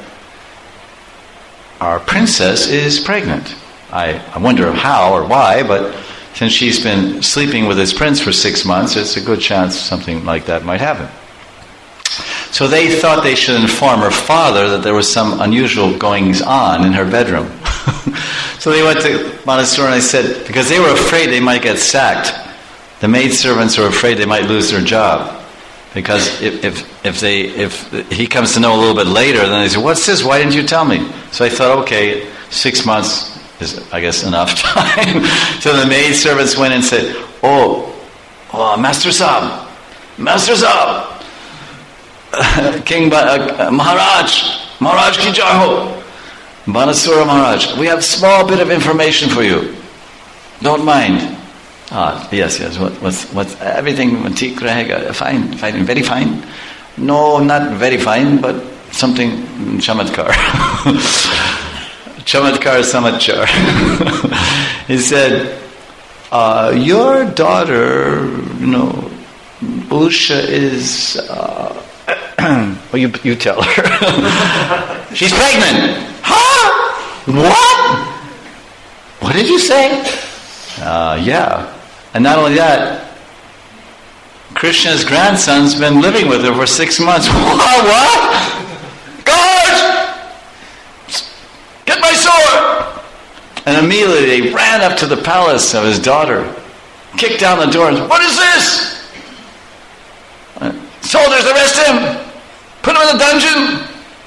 Speaker 1: our princess is pregnant. I wonder how or why, but since she's been sleeping with this prince for 6 months, it's a good chance something like that might happen." So they thought they should inform her father that there was some unusual goings on in her bedroom. So they went to Manasura and they said, because they were afraid they might get sacked. The maidservants were afraid they might lose their job. Because if he comes to know a little bit later, then they say, "What's this? Why didn't you tell me?" So I thought, okay, 6 months is, I guess, enough time. So the maidservants went and said, Oh, Master Saab, King Maharaj ki jai ho, Banasura Maharaj, we have a small bit of information for you. Don't mind. Yes. What's everything theek rahega? Fine, very fine. No, not very fine, but something chamatkar. Chamatkar samachar. He said, your daughter, Usha is... well, you tell her. She's pregnant. Huh? What? What did you say? Yeah. And not only that, Krishna's grandson's been living with her for 6 months. What? Guards! Get my sword! And immediately they ran up to the palace of his daughter, kicked down the door, and said, "What is this? Soldiers, arrest him! Put him in the dungeon!"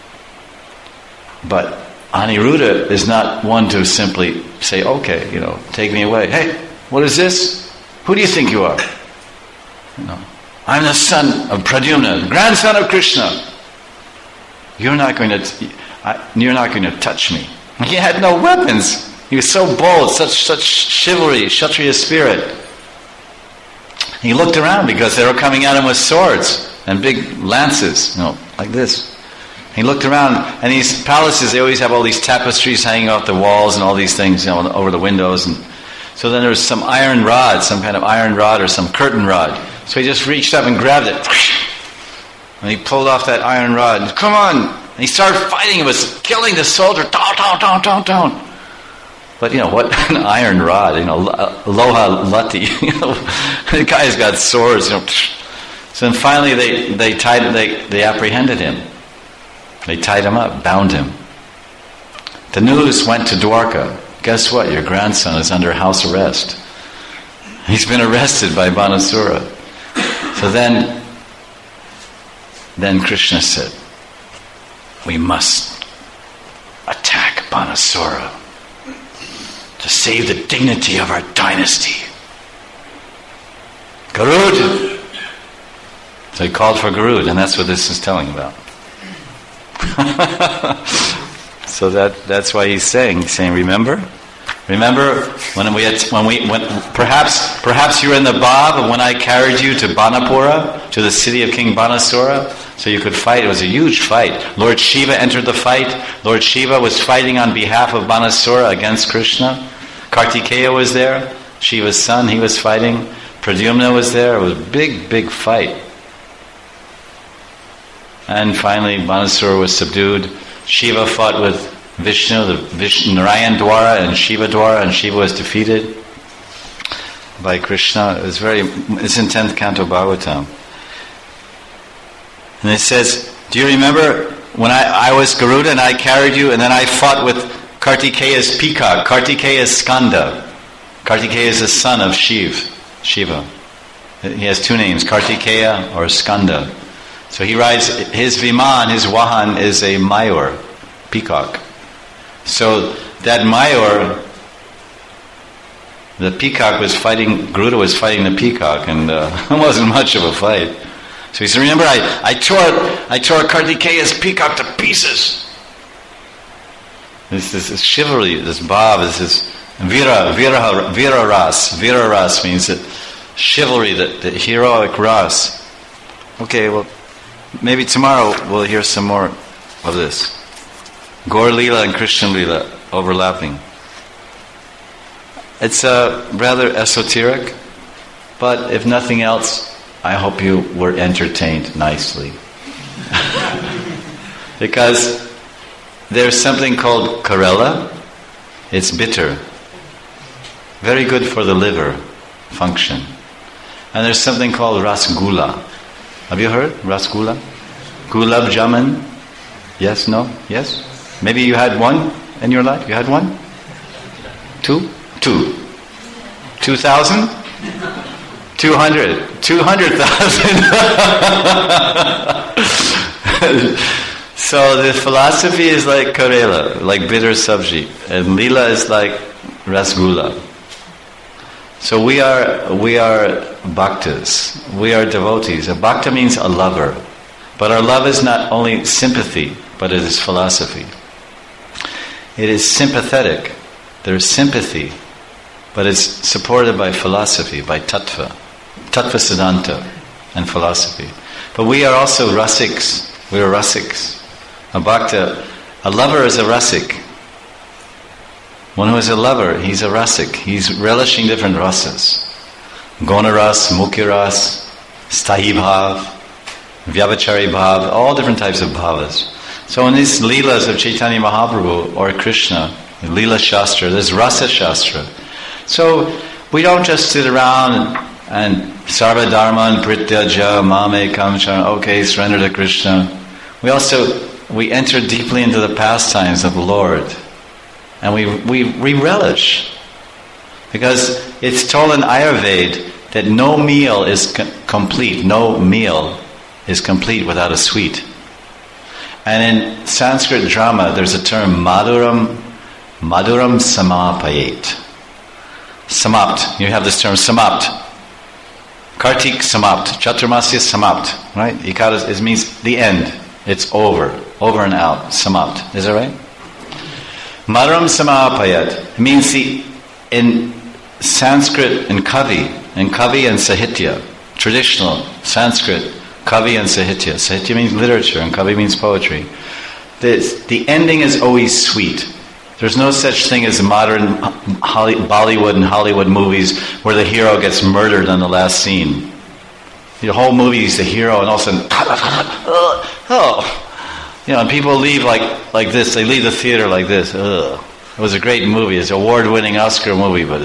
Speaker 1: But Aniruddha is not one to simply say, "Okay, take me away. Hey, what is this? Who do you think you are?" I'm the son of Pradyumna, grandson of Krishna. You're not going to touch me. He had no weapons. He was so bold, such chivalry, Kshatriya spirit. He looked around because they were coming at him with swords and big lances, like this. He looked around, and these palaces, they always have all these tapestries hanging off the walls and all these things, over the windows. And so then there was some iron rod, some kind of iron rod or some curtain rod. So he just reached up and grabbed it. And he pulled off that iron rod. And, come on! And he started fighting. He was killing the soldier. Down. But what an iron rod, Loha Lati. The guy's got swords. So then finally they apprehended him. They tied him up, bound him. The news went to Dwarka. Guess what? Your grandson is under house arrest. He's been arrested by Banasura. So then Krishna said, we must attack Banasura to save the dignity of our dynasty. Garud! So he called for Garud, and that's what this is telling about. So that's why he's saying, remember when perhaps you were in the Bhav when I carried you to Banapura, to the city of King Banasura, so you could fight. It was a huge fight. Lord Shiva entered the fight. Lord Shiva was fighting on behalf of Banasura against Krishna. Kartikeya was there, Shiva's son, he was fighting. Pradyumna was there. It was a big fight. And finally Banasura was subdued. Shiva fought with Vishnu, Narayan Dwara and Shiva Dwara, and Shiva was defeated by Krishna. It's in 10th canto Bhagavatam. And it says, do you remember when I was Garuda and I carried you, and then I fought with Kartikeya's peacock? Kartikeya is Skanda. Kartikeya is the son of Shiva. He has two names, Kartikeya or Skanda. So he rides, his Viman, his Vahan is a Mayur, peacock. So that Mayur, the peacock was fighting, Garuda was fighting the peacock, and it wasn't much of a fight. So he said, remember, I tore Kartikeya's peacock to pieces. This is chivalry, this bhav, this is vira ras. Vira ras means that chivalry, the heroic ras. Okay, well, maybe tomorrow we'll hear some more of this. Gaur Leela and Krishna Leela overlapping. It's rather esoteric, but if nothing else, I hope you were entertained nicely. Because there's something called Karela. It's bitter. Very good for the liver function. And there's something called Rasgula. Have you heard? Rasgula? Gulab Jamun? Yes? No? Yes? Maybe you had one in your life? You had one? Two? 2,000? 200. 200,000. So the philosophy is like Karela, like bitter sabji. And Leela is like Rasgula. So we are bhaktas. We are devotees. A bhakta means a lover. But our love is not only sympathy, but it is philosophy. It is sympathetic. There's sympathy, but it's supported by philosophy, by tattva siddhanta, and philosophy. But we are also rasiks. We are rasiks. A bhakta, a lover is a rasik. One who is a lover, he's a rasik. He's relishing different rasas. Gona ras, mukhi ras, sthayi bhav, vyabhachari bhav, all different types of bhavas. So in these leelas of Chaitanya Mahaprabhu or Krishna, Leela Shastra, there's Rasa Shastra. So we don't just sit around and Sarva Dharman Prityaja Mame Kamchana, okay, surrender to Krishna. We enter deeply into the pastimes of the Lord. And we relish. Because it's told in Ayurveda that no meal is complete. No meal is complete without a sweet. And in Sanskrit drama, there's a term Maduram Samapayet. Samapt. You have this term Samapt. Kartik Samapt, Chaturmasya Samapt, right? Ekadas, it means the end. It's over and out, Samapt. Is that right? Madhuram Samapayat means in Sanskrit and Kavi and Sahitya, traditional Sanskrit, Kavi and Sahitya. Sahitya means literature and Kavi means poetry. The ending is always sweet. There's no such thing as modern Bollywood and Hollywood movies where the hero gets murdered on the last scene. The whole movie is the hero, and all of a sudden, and people leave like this. They leave the theater like this. Ugh. It was a great movie. It's an award-winning Oscar movie, but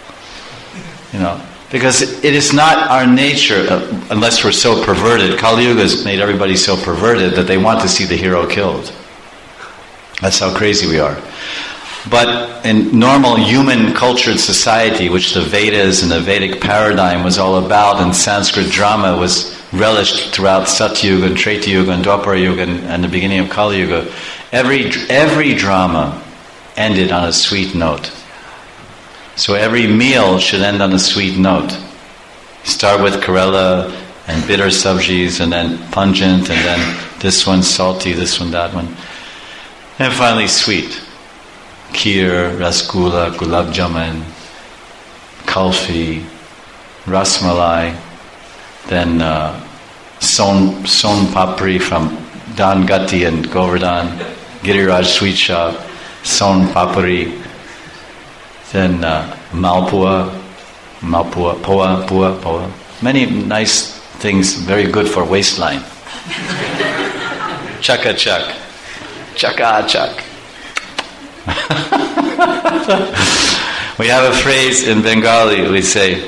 Speaker 1: because it is not our nature, unless we're so perverted. Kali Yuga has made everybody so perverted that they want to see the hero killed. That's how crazy we are. But in normal human cultured society, which the Vedas and the Vedic paradigm was all about, and Sanskrit drama was relished throughout Satyuga and Treta Yuga and Dwapara Yuga and the beginning of Kali Yuga, every drama ended on a sweet note. So every meal should end on a sweet note. Start with Karela and bitter sabjis, and then pungent, and then this one salty, this one, that one. And finally sweet. Kheer, rasgulla, gulab jamun, kulfi, rasmalai, then son papri from Dan Gatti and Govardhan, Giriraj Sweet Shop, son papri, then malpua, poa. Many nice things, very good for waistline. Chaka chak. We have a phrase in Bengali, we say,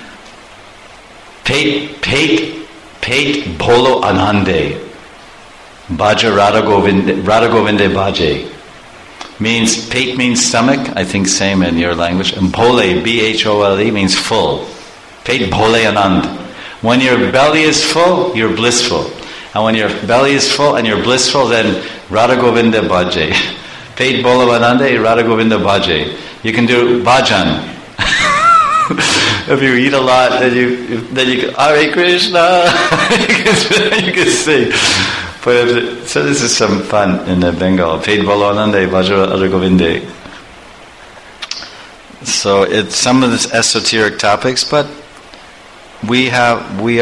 Speaker 1: Pate bholo anande, Baja Radha Govinde Baje. Means, pate means stomach, I think same in your language, and bhole, B-H-O-L-E, means full. Pate bhole anand. When your belly is full, you're blissful. And when your belly is full and you're blissful, then Radha Govinda Bhaje. Pate bholo anande, Radha Govinda Bhaje. You can do bhajan. If you eat a lot, then you can, Hare Krishna, you can sing. So this is some fun in the Bengal. Pate bholo anande, Bhaja Radha Govinda. So it's some of this esoteric topics, but we are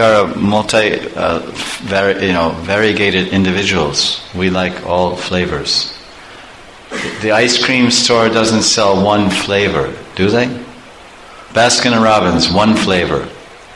Speaker 1: variegated individuals. We like all flavors. The ice cream store doesn't sell one flavor, do they? Baskin & Robbins, one flavor.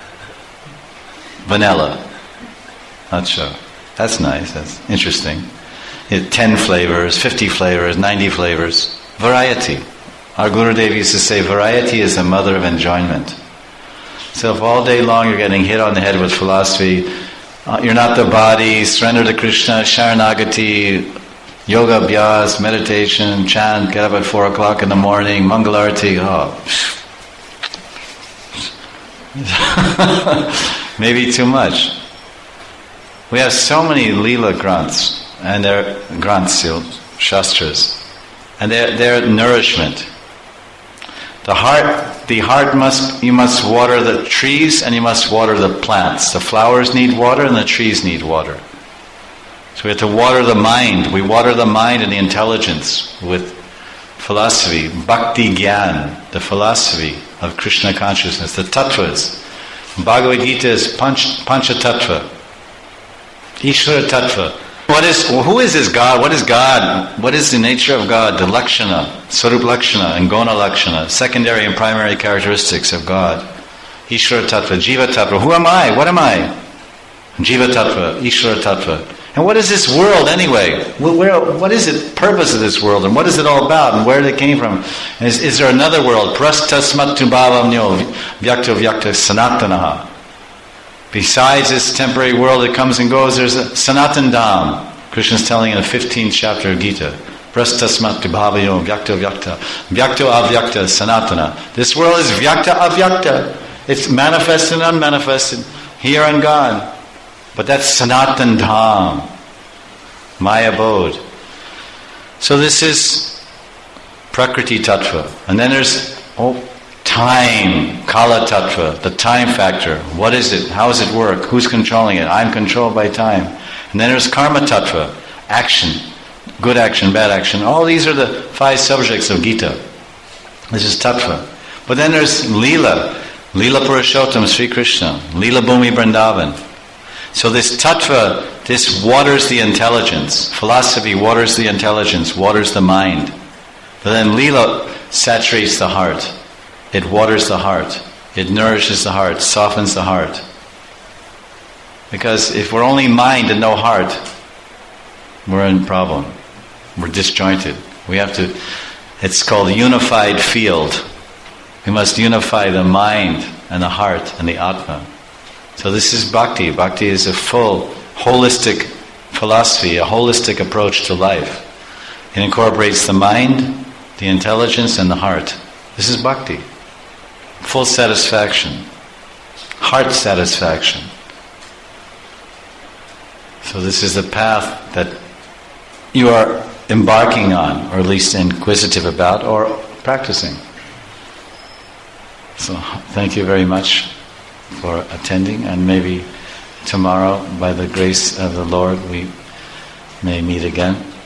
Speaker 1: Vanilla. Not sure. That's nice. That's interesting. 10 flavors, 50 flavors, 90 flavors. Variety. Our Gurudev used to say, variety is the mother of enjoyment. So if all day long you're getting hit on the head with philosophy, you're not the body, surrender to Krishna, Sharanagati, yoga abhyas, meditation, chant, get up at 4 o'clock in the morning, Mangalarti, maybe too much. We have so many Leela Granths, and they're Granths, Shastras, and they're nourishment. The heart you must water the trees and you must water the plants. The flowers need water and the trees need water. So we have to water the mind. We water the mind and the intelligence with philosophy, bhakti gyan, the philosophy of Krishna consciousness, the tattvas. Bhagavad Gita is pancha tattva, Ishvara tattva. Who is this God? What is God? What is the nature of God? The lakshana, Swarup lakshana and Gona lakshana, secondary and primary characteristics of God. Ishvara tattva, Jiva tattva. Who am I? What am I? Jiva tattva, Ishvara tattva. And what is this world anyway? What is the purpose of this world? And what is it all about? And where it came from? Is there another world? Prastasmattu bhavamnyo vyakta vyakta sanatanaha. Besides this temporary world that comes and goes, there's a Sanatan Dham. Krishna's telling in the 15th chapter of Gita. Prastasmattu bhavamyo vyakta vyakta. Vyakta avyakta sanatana. This world is vyakta avyakta. It's manifested and unmanifested, here and gone. But that's Sanatan Dham, my abode. So this is Prakriti Tattva. And then there's time, Kala Tattva, the time factor. What is it? How does it work? Who's controlling it? I'm controlled by time. And then there's Karma Tattva, action, good action, bad action. All these are the 5 subjects of Gita. This is Tattva. But then there's Leela, Leela Purushottam, Sri Krishna, Leela Bhumi Vrindavan. So this Tattva, this waters the intelligence. Philosophy waters the intelligence, waters the mind. But then Leela saturates the heart. It waters the heart. It nourishes the heart, softens the heart. Because if we're only mind and no heart, we're in problem. We're disjointed. We have to, it's called unified field. We must unify the mind and the heart and the Atma. So this is Bhakti. Bhakti is a full, holistic philosophy, a holistic approach to life. It incorporates the mind, the intelligence, and the heart. This is Bhakti. Full satisfaction. Heart satisfaction. So this is the path that you are embarking on, or at least inquisitive about, or practicing. So thank you very much for attending, and maybe tomorrow, by the grace of the Lord, we may meet again.